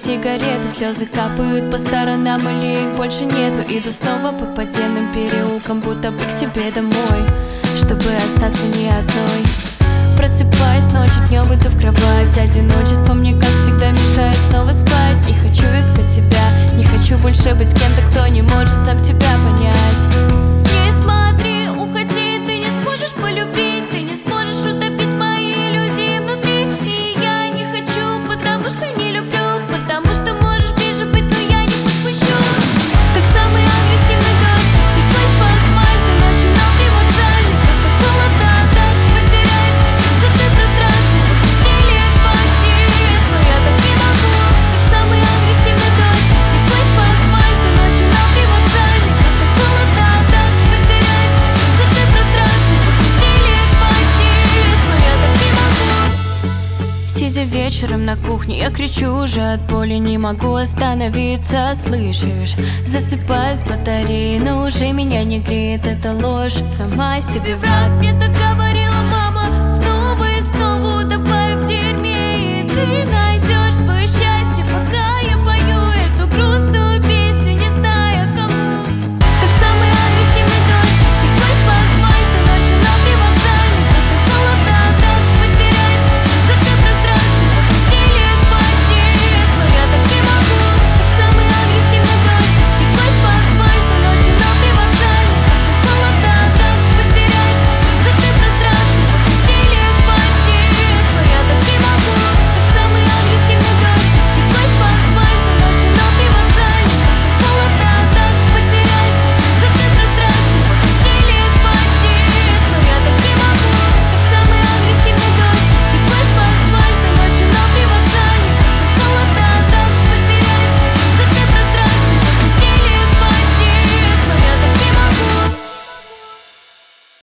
сигареты, слезы капают по сторонам, или их больше нету. Иду снова по подземным переулкам, будто бы к себе домой, чтобы остаться не одной. Просыпаюсь ночью, днем иду в кровать. Одиночество мне, как всегда, мешает снова спать. Не хочу искать себя, не хочу больше быть с кем-то, кто не может сам себя понять. Не смотри, уходи, ты не сможешь полюбить, ты не сможешь утопить мои иллюзии внутри. И я не хочу, потому что не люблю, потому что можешь ближе быть, но я не подпущу. Как самый агрессивный дождь, растекаясь по асфальту, ночью нам примут жаль, мне просто холодно, так потеряюсь в душевной пространстве, похрустели хватит, но я так не могу. Как самый агрессивный дождь, растекаясь по асфальту, ночью нам примут жаль, мне просто холодно, так потеряюсь в душевной пространстве, похрустели хватит, но я так не могу. Сидя вечером на кухне, я кричу уже от боли, не могу остановиться, слышишь? Засыпаю с батареей, но уже меня не греет эта ложь. Сама себе враг, мне так говорят.